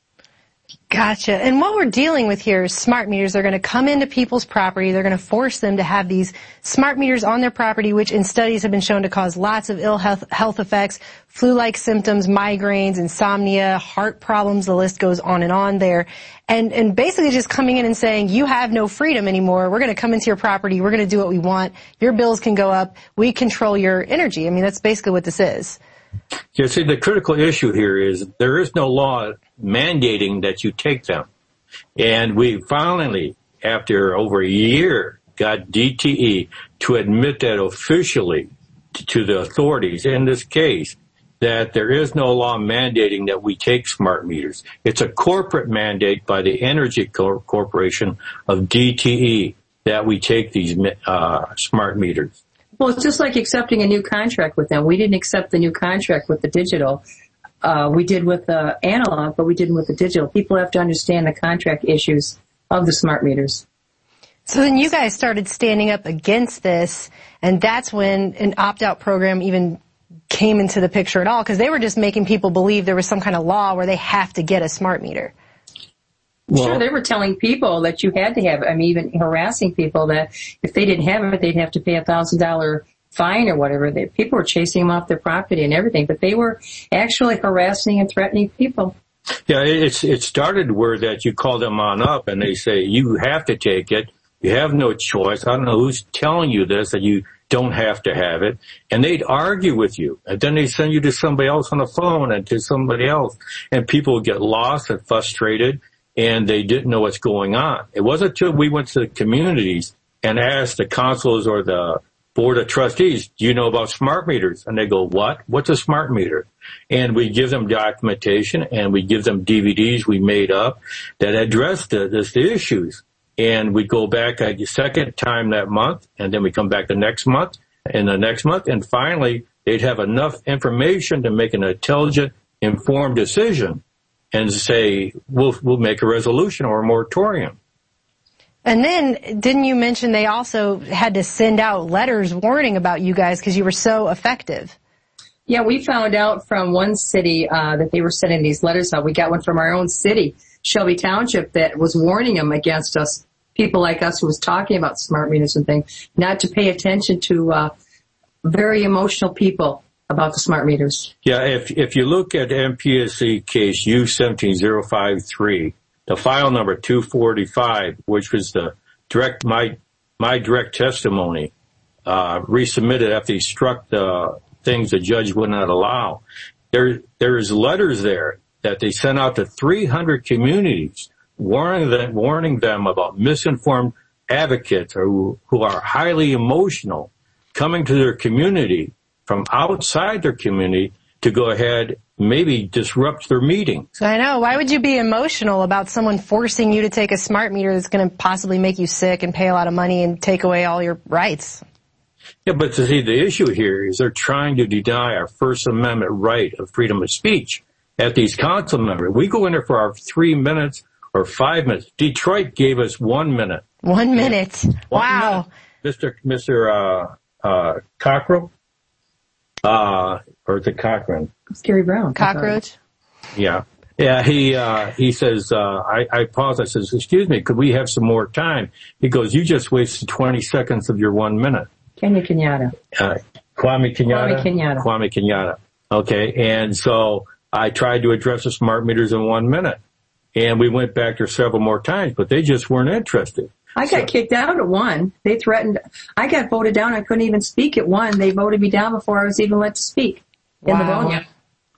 Gotcha. And what we're dealing with here is smart meters. They're going to come into people's property. They're going to force them to have these smart meters on their property, which in studies have been shown to cause lots of ill health, health effects, flu-like symptoms, migraines, insomnia, heart problems. The list goes on and on there. And, and basically just coming in and saying, you have no freedom anymore. We're going to come into your property. We're going to do what we want. Your bills can go up. We control your energy. I mean, that's basically what this is. You see, the critical issue here is there is no law mandating that you take them. And we finally, after over a year, got D T E to admit that officially to the authorities in this case that there is no law mandating that we take smart meters. It's a corporate mandate by the Energy Cor- Corporation of D T E that we take these uh, smart meters. Well, it's just like accepting a new contract with them. We didn't accept the new contract with the digital. Uh, we did with the analog, but we didn't with the digital. People have to understand the contract issues of the smart meters. So then you guys started standing up against this, and that's when an opt-out program even came into the picture at all, because they were just making people believe there was some kind of law where they have to get a smart meter. Well, sure, they were telling people that you had to have it. I mean, even harassing people that if they didn't have it, they'd have to pay a thousand dollar fine or whatever. They, people were chasing them off their property and everything, but they were actually harassing and threatening people. Yeah, it's it started where that you call them on up and they say you have to take it. You have no choice. I don't know who's telling you this, that you don't have to have it. And they'd argue with you. And then they send you to somebody else on the phone and to somebody else. And people would get lost and frustrated, and they didn't know what's going on. It wasn't until we went to the communities and asked the councils or the board of trustees, do you know about smart meters? And they go, what? What's a smart meter? And we give them documentation, and we give them D V Ds we made up that address the, the, the issues. And we go back a second time that month, and then we come back the next month and the next month, and finally they'd have enough information to make an intelligent, informed decision and say, we'll, we'll make a resolution or a moratorium. And then, didn't you mention they also had to send out letters warning about you guys because you were so effective? Yeah, we found out from one city uh, that they were sending these letters out. We got one from our own city, Shelby Township, that was warning them against us, people like us who was talking about smart meters and things, not to pay attention to uh, very emotional people about the smart meters. Yeah, if if you look at M P S C case U seventeen oh five three, the file number two forty-five, which was the direct my my direct testimony, uh, resubmitted after he struck the things the judge would not allow. There there's letters there that they sent out to three hundred communities, warning them warning them about misinformed advocates who who are highly emotional coming to their community from outside their community to go ahead, maybe disrupt their meetings. I know. Why would you be emotional about someone forcing you to take a smart meter that's going to possibly make you sick and pay a lot of money and take away all your rights? Yeah, but to see, the issue here is they're trying to deny our First Amendment right of freedom of speech at these council members. We go in there for our three minutes or five minutes. Detroit gave us one minute. One minute. One wow. minute. Mister Mister Uh, uh, Cockrell? Uh, or is it Cochran? Gary Brown. Cockroach? Yeah. Yeah, he, uh, he says, uh, I, I pause. I says, excuse me, could we have some more time? He goes, you just wasted twenty seconds of your one minute. Kenya Kenyatta. Uh, Kwame Kenyatta? Kwame Kenyatta. Kwame Kenyatta. Okay. And so I tried to address the smart meters in one minute, and we went back there several more times, but they just weren't interested. I got so, kicked out at one. They threatened. I got voted down. I couldn't even speak at one. They voted me down before I was even let to speak in wow. Livonia.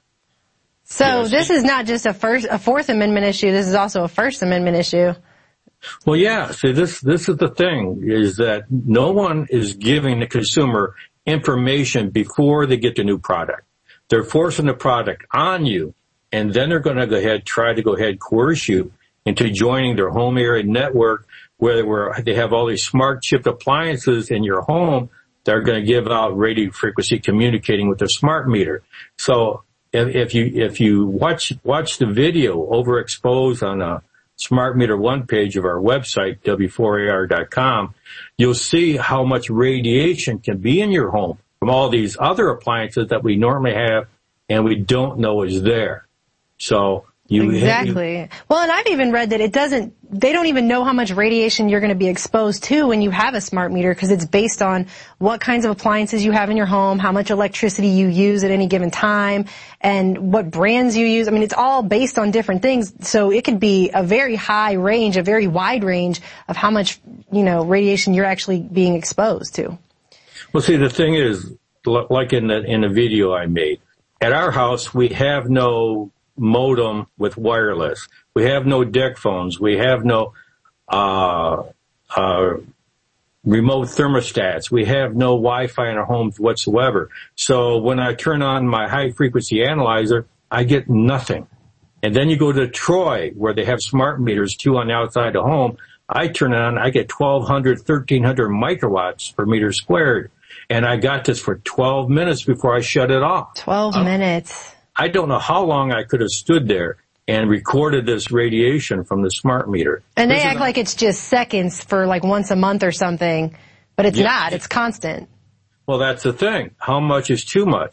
So yes. This is not just a first, a Fourth Amendment issue. This is also a First Amendment issue. Well, yeah. See, this this is the thing: is that no one is giving the consumer information before they get the new product. They're forcing the product on you, and then they're going to go ahead try to go ahead coerce you into joining their home area network, where, where they have all these smart chipped appliances in your home that are going to give out radio frequency communicating with their smart meter. So if, if you if you watch watch the video overexposed on a Smart Meter One page of our website, W four A R dot com, you'll see how much radiation can be in your home from all these other appliances that we normally have and we don't know is there. So You exactly. You, well, and I've even read that it doesn't, they don't even know how much radiation you're going to be exposed to when you have a smart meter, because it's based on what kinds of appliances you have in your home, how much electricity you use at any given time, and what brands you use. I mean, it's all based on different things. So it could be a very high range, a very wide range of how much, you know, radiation you're actually being exposed to. Well, see, the thing is, like in the, in the video I made, at our house, we have no modem with wireless. We have no deck phones. We have no uh uh remote thermostats. We have no Wi-Fi in our homes whatsoever. So when I turn on my high frequency analyzer, I get nothing. And then you go to Troy, where they have smart meters too on the outside the home. I turn it on, I get twelve hundred, thirteen hundred microwatts per meter squared. And I got this for twelve minutes before I shut it off. twelve uh, minutes. I don't know how long I could have stood there and recorded this radiation from the smart meter. And this they act like it's just seconds for like once a month or something, but it's yeah. not. It's constant. Well, that's the thing. How much is too much?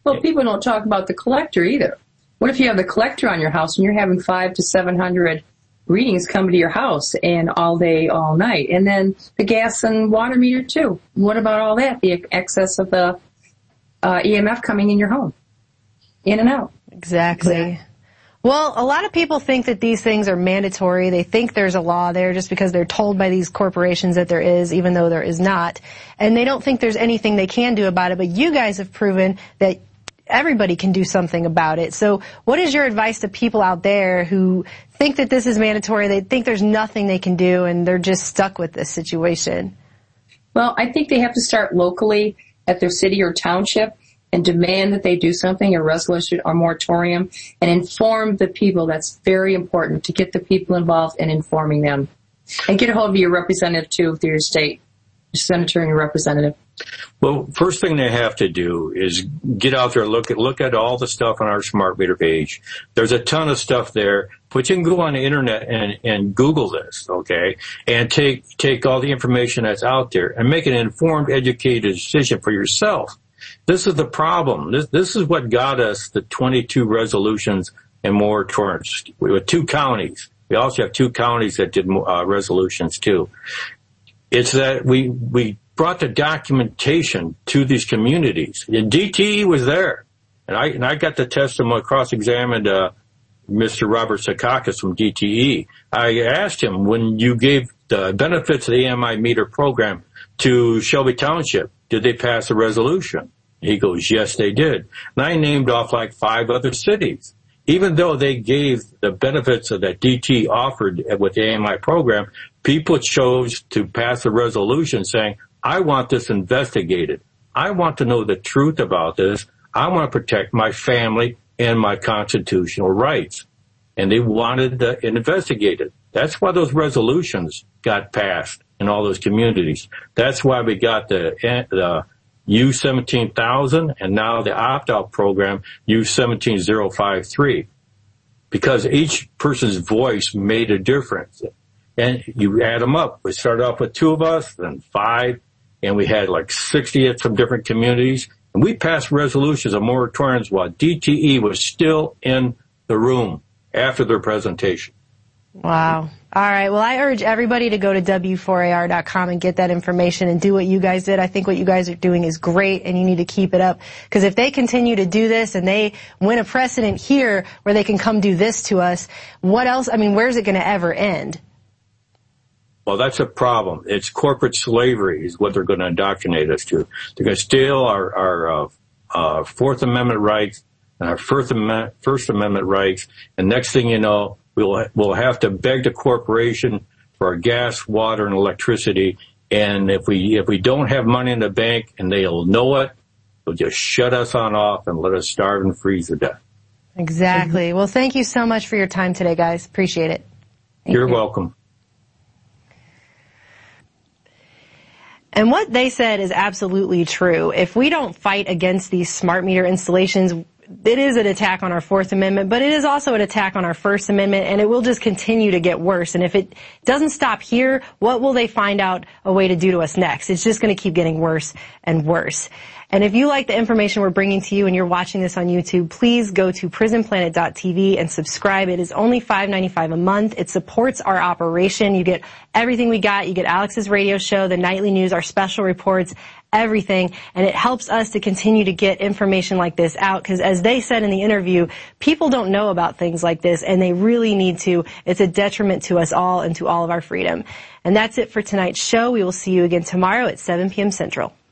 Well, people don't talk about the collector either. What if you have the collector on your house and you're having five to seven hundred readings come to your house and all day, all night? And then the gas and water meter too. What about all that? The excess of the uh, E M F coming in your home, in and out. Exactly. exactly. Well, a lot of people think that these things are mandatory. They think there's a law there just because they're told by these corporations that there is, even though there is not. And they don't think there's anything they can do about it. But you guys have proven that everybody can do something about it. So what is your advice to people out there who think that this is mandatory, they think there's nothing they can do, and they're just stuck with this situation? Well, I think they have to start locally at their city or township and demand that they do something, a resolution or moratorium, and inform the people. That's very important, to get the people involved and informing them. And get a hold of your representative, too, through your state, your senator and your representative. Well, first thing they have to do is get out there, look at look at all the stuff on our smart meter page. There's a ton of stuff there, but you can go on the internet and, and Google this, okay, and take take all the information that's out there and make an informed, educated decision for yourself. This is the problem. This this is what got us the twenty-two resolutions and moratoriums. We have two counties. We also have two counties that did uh, resolutions too. It's that we we brought the documentation to these communities. And D T E was there, and I and I got the testimony, cross-examined uh, Mister Robert Secaucus from D T E. I asked him, when you gave the benefits of the A M I meter program to Shelby Township, did they pass a resolution? He goes, yes, they did. And I named off like five other cities. Even though they gave the benefits of that D T offered with the A M I program, people chose to pass a resolution saying, I want this investigated. I want to know the truth about this. I want to protect my family and my constitutional rights. And they wanted to investigate it. That's why those resolutions got passed in all those communities. That's why we got the, the U seventeen thousand and now the opt-out program, U seventeen thousand fifty-three. Because each person's voice made a difference. And you add them up. We started off with two of us, then five, and we had like sixty from different communities. And we passed resolutions of moratoriums while D T E was still in the room after their presentation. Wow. All right. Well, I urge everybody to go to W four A R dot com and get that information and do what you guys did. I think what you guys are doing is great, and you need to keep it up. Because if they continue to do this and they win a precedent here where they can come do this to us, what else? I mean, where's it going to ever end? Well, that's a problem. It's corporate slavery is what they're going to indoctrinate us to. They're going to steal our, our uh, uh, Fourth Amendment rights and our First Amendment, First Amendment rights. And next thing you know, we'll we'll have to beg the corporation for our gas, water, and electricity. And if we if we don't have money in the bank, and they'll know it, they'll just shut us on off and let us starve and freeze to death. Exactly. Well, thank you so much for your time today, guys. Appreciate it. Thank You're you. welcome. And what they said is absolutely true. If we don't fight against these smart meter installations, it is an attack on our Fourth Amendment, but it is also an attack on our First Amendment, and it will just continue to get worse. And if it doesn't stop here, what will they find out a way to do to us next? It's just going to keep getting worse and worse. And if you like the information we're bringing to you and you're watching this on YouTube, please go to prison planet dot t v and subscribe. It is only five ninety-five a month. It supports our operation. You get everything we got. You get Alex's radio show, the nightly news, our special reports, everything. And it helps us to continue to get information like this out, because as they said in the interview, people don't know about things like this, and they really need to. It's a detriment to us all and to all of our freedom. And that's it for tonight's show. We will see you again tomorrow at seven p m Central.